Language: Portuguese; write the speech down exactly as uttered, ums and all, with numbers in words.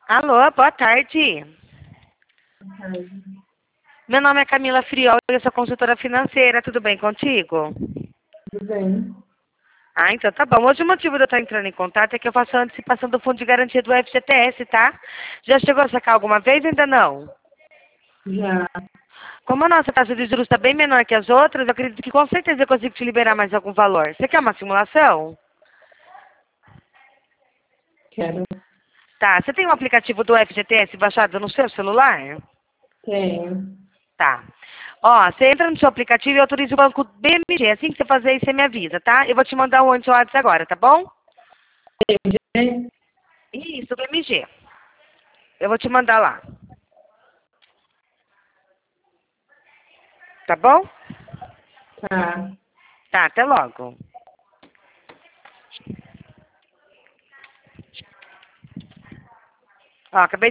Alô, boa tarde. Tarde. Meu nome é Camila Friol e eu sou consultora financeira. Tudo bem contigo? Tudo bem? Ah, então tá bom. Hoje o motivo de eu estar entrando em contato é que eu faço a antecipação do fundo de garantia do F G T S, tá? Já chegou a sacar alguma vez? Ainda não? Já. Como a nossa taxa de juros está bem menor que as outras, eu acredito que com certeza eu consigo te liberar mais algum valor. Você quer uma simulação? Quero. Tá. Você tem um aplicativo do F G T S baixado no seu celular? Tenho. Tá. Ó, você entra no seu aplicativo e autoriza o banco B M G. Assim que você fazer isso, você me avisa, tá? Eu vou te mandar um anti-WhatsApp agora, tá bom? Tem? Isso, B M G. Eu vou te mandar lá. Tá bom? Tá. Tá, até logo. Ó, acabei